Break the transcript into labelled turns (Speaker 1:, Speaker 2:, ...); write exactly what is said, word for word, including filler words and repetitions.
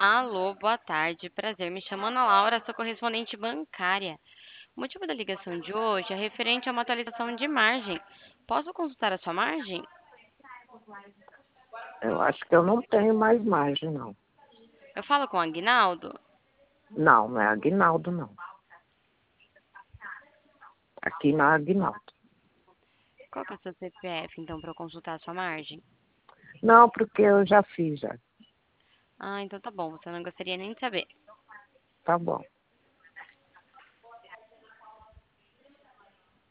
Speaker 1: Alô, boa tarde. Prazer, me chamo Ana Laura, sou correspondente bancária. O motivo da ligação de hoje é referente a uma atualização de margem. Posso consultar a sua margem?
Speaker 2: Eu acho que eu não tenho mais margem, não.
Speaker 1: Eu falo com o Aguinaldo?
Speaker 2: Não, não é Aguinaldo, não. Aqui não é Aguinaldo.
Speaker 1: Qual que é o seu C P F, então, para eu consultar a sua margem?
Speaker 2: Não, porque eu já fiz, já.
Speaker 1: Ah, então tá bom, você não gostaria nem de saber.
Speaker 2: Tá bom.